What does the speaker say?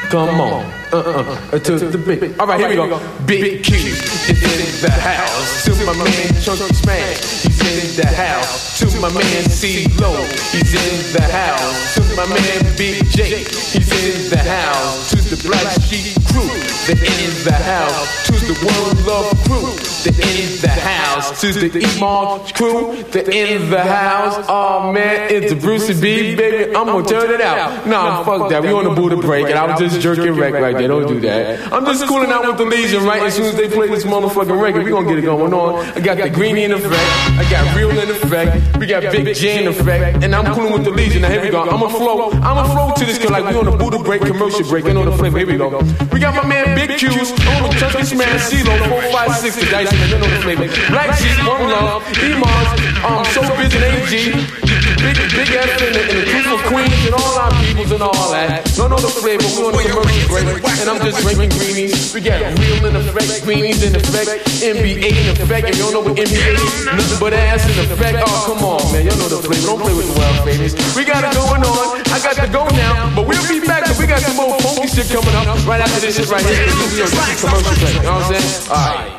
Come on. To the big. All right, here we go. Big Q is in the house. To my man Chunky Smash, he's in the house. To my man C-Lo, he's in the house. To my man Big J, he's in the house. To the Black Sheep crew, they're in the house. To the One Love crew, they're in the house. To the E-March crew, they're in the house. Oh man, it's Brucey B, baby. I'm gonna turn it out. Nah, fuck that. We on the Buddha break, and I was just jerking wreck right there. Don't do that. I'm just cooling out with the Legion, right? As soon as they play this motherfucking record, we gonna get it going on. I got the Greenie in effect. I got Real in effect. We got Big J in effect. And I'm cooling with the Legion. Now here we go. I'ma flow to this, cause like we on the Buddha break, commercial break. You know the flavor. Here we go. We got my man Big Q's on the Chunky Smash, CeeLo, 456, the Dice, man. You know the flavor. Black Sheep, One Love, E-Mars, So Busy, AG. Big F in the Truth of Queens and all our peoples and all that. Don't know the flavor, we on the commercial break. And I'm just drinking greenies. We got Real in effect, greenies in effect, NBA in effect. If you don't know what NBA is, nothing but ass in effect. Oh, come on, man, you know the flavor. Don't play with the wild babies. We got it going on. I got to go now, but we'll be back because we got some more funky shit coming up right after this shit right here. This is commercial break. You know what I'm saying? All right.